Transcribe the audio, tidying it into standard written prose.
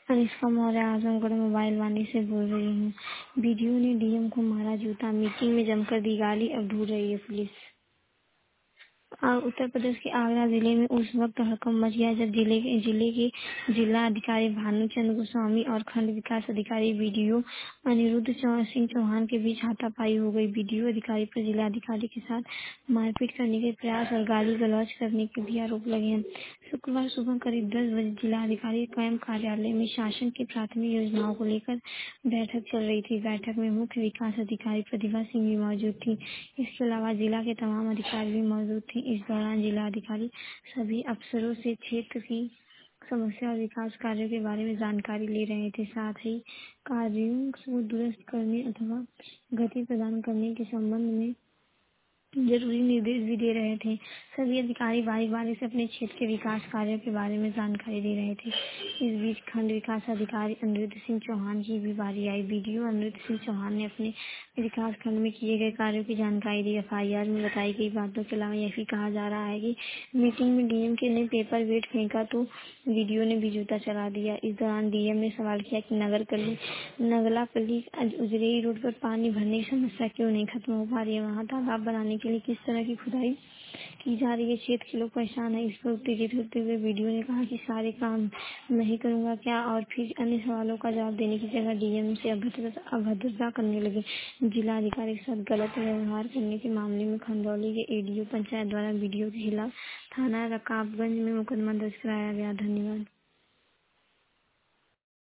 Anushka Maurya Azamgarh mobile Vaani से बोल रही हूँ। बीडीओ ने डीएम को मारा जूता, मीटिंग में जमकर दी गाली, अब ढूंढ रही है पुलिस। उत्तर प्रदेश के आगरा जिले में उस वक्त हड़कंप मच गया जब जिले के जिला अधिकारी भानुचंद्र गोस्वामी और खंड विकास अधिकारी बीडीओ अनिरुद्ध सिंह चौहान के बीच हाथापाई हो गई। बीडीओ अधिकारी पर जिला अधिकारी के साथ मारपीट करने के प्रयास और गाली गलौज करने के भी आरोप लगे हैं। शुक्रवार सुबह करीब 10 बजे जिला अधिकारी कैंप कार्यालय में शासन की प्राथमिक योजनाओं को लेकर बैठक चल रही थी। बैठक में मुख्य विकास अधिकारी प्रतिभा सिंह भी मौजूद थी। इसके अलावा जिला के तमाम अधिकारी भी मौजूद थे। इस दौरान जिला अधिकारी सभी अफसरों से क्षेत्र की समस्या और विकास कार्यों के बारे में जानकारी ले रहे थे। साथ ही कार्यों को दुरुस्त करने अथवा गति प्रदान करने के संबंध में जरूरी निर्देश भी दे रहे थे। सभी अधिकारी बारी बारी से अपने क्षेत्र के विकास कार्यों के बारे में जानकारी दे रहे थे। इस बीच खंड विकास अधिकारी अनिरुद्ध सिंह चौहान की भी बारी आई। बीडीओ अनिरुद्ध सिंह चौहान ने अपने विकास खंड में किए गए कार्यों की जानकारी दी। एफआईआर में बताई गई बातों के अलावा यह भी कहा जा रहा है कि मीटिंग में डीएम के ने पेपर वेट फेंका तो बीडीओ ने भी जूता चला दिया। इस दौरान डीएम ने सवाल किया कि नगलापल्ली उजरेई रोड पर पानी भरने की समस्या क्यों नहीं खत्म हो पा रही है, वहाँ तालाब बनाने के लिए किस तरह की खुदाई की जा रही है, क्षेत्र के लोग परेशान है। इस पर उत्तेजित होते हुए बीडीओ ने कहा कि सारे काम मैं ही करूंगा क्या, और फिर अन्य सवालों का जवाब देने की जगह डीएम से अभद्रता करने लगे। जिला अधिकारी के साथ गलत व्यवहार करने के मामले में खंदौली के एडीओ पंचायत द्वारा बीडीओ के खिलाफ थाना रकाबगंज में मुकदमा दर्ज कराया गया। धन्यवाद।